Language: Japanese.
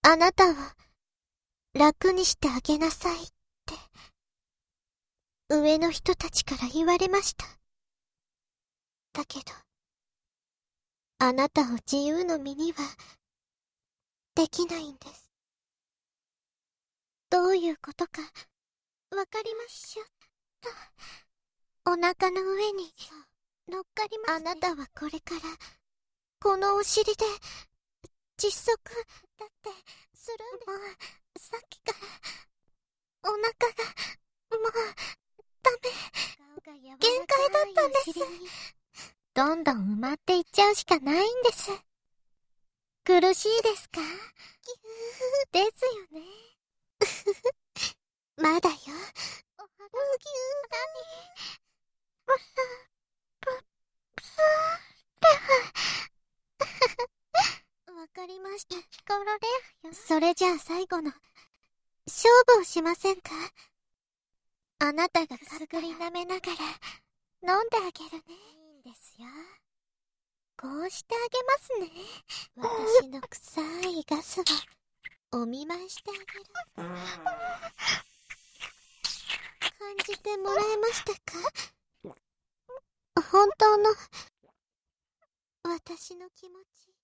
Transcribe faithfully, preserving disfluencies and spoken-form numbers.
あなたは楽にしてあげなさいって、上の人たちから言われました。だけど、あなたを自由の身には、できないんです。どういうことか、わかりましょう。と、お腹の上に、乗っかります、ね。あなたはこれから、このお尻で、窒息、だって、するんです。もう、さっきから、お腹が、もう、ダメ、限界だったんです。どんどん埋まっていっちゃうしかないんです。苦しいですか？ですよね。まだよ。むぎゅーだね。ぷぷぷわかりました。イコロレアよ。それじゃあ最後の勝負をしませんか？あなたがかぐり舐めながら飲んであげるね。いいんですよ。こうしてあげますね。私の臭いガスをお見舞いしてあげる。感じてもらえましたか？本当の私の気持ち。